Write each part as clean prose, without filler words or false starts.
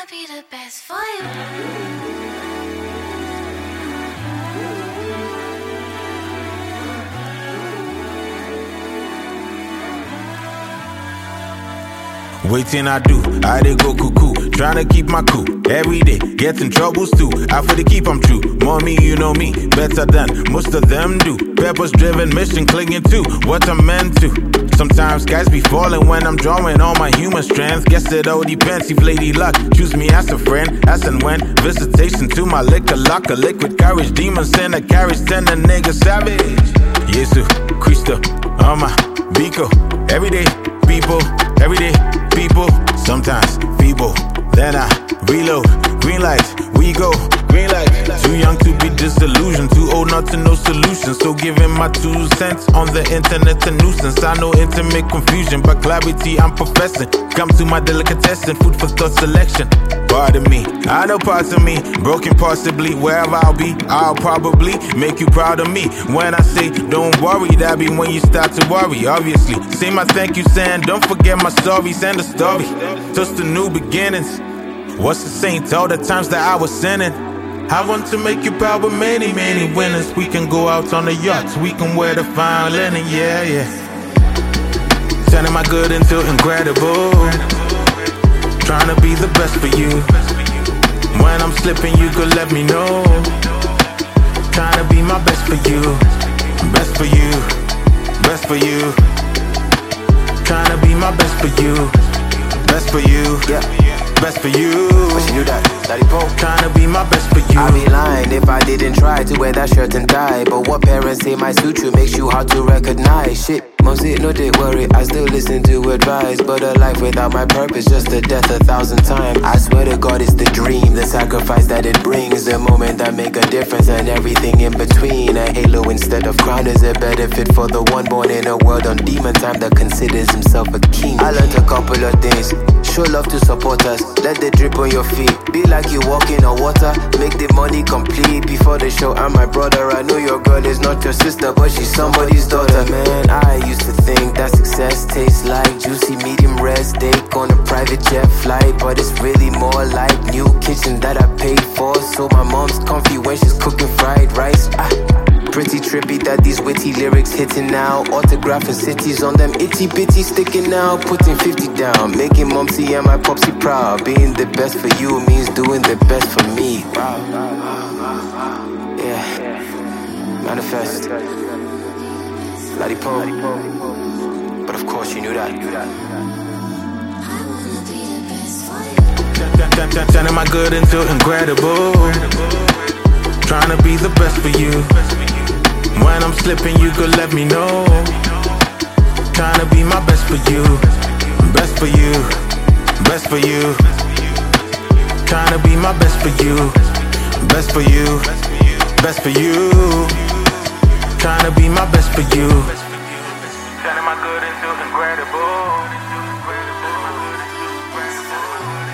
wanna be the best for you. Waiting I do, I dey go cuckoo. Tryna keep my cool, every day, getting troubles too. I for the keep I'm true, mommy you know me, better than most of them do. Purpose driven mission clinging to what I'm meant to. Sometimes skies be falling when I'm drawing all my human strength. Guess it all depends if lady luck choose me as a friend. As and when, visitation to my liquor locker. Liquid courage, demons in a carriage, send a nigga savage. Yesu, Cristo, Ama, Biko. Everyday people, everyday people, sometimes feeble. Then I reload, green light, we go, green light. Too young to be disillusioned, too old not to know solutions. So giving my 2 cents on the internet a nuisance. I know intimate confusion, but clarity I'm professing. Come to my delicatessen, food for thought selection. Pardon me, I know parts of me, broken possibly. Wherever I'll be, I'll probably make you proud of me. When I say don't worry, that be when you start to worry, obviously. Say my thank you saying, don't forget my stories and the story. Just the new beginnings. What's the saint, all the times that I was sinning. I want to make you proud with many, many winners. We can go out on the yachts, we can wear the fine linen, yeah, yeah. Turning my good into incredible. Trying to be the best for you. When I'm slipping, you could let me know. Trying to be my best for you. Best for you. Best for you. Trying to be my best for you. Best for you. Yeah. Best for you. But you knew that, Daddy Poe. Trying to be my best for you. I'd be lying if I didn't try to wear that shirt and tie. But what parents say my suture makes you hard to recognize. Shit, mom said no, they worry, I still listen to advice. But a life without my purpose, just a death 1,000 times. I swear to God it's the dream, the sacrifice that it brings. The moment that make a difference and everything in between. A halo instead of crown is a better fit for the one born in a world on demon time that considers himself a king. I learned a couple of things. Show love to support us, let it drip on your feet. Be like you walking on water, make the money complete. Before the show, I'm my brother. I know your girl is not your sister, but she's somebody's daughter. Man, I used to think that success tastes like juicy medium rare steak on a private jet flight. But it's really more like new kitchen that I paid for. So my mom's comfy when she's cooking fried rice. Pretty trippy that these witty lyrics hitting now. Autographing cities on them itty bitty sticking now. Putting 50 down, making momsy and my popsy proud. Being the best for you means doing the best for me. Wow. Yeah. Manifest. Daddy Poe. But of course you knew that. Turning my good into incredible. Trying to be the best for you. When I'm slipping, you could let me know. Trying to be my best for you. Best for you. Best for you. Trying to be my best for you. Best for you. Best for you. Trying to be my best for you. Turning my good into incredible.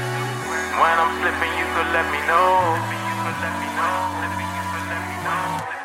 When I'm slipping, you could let me know.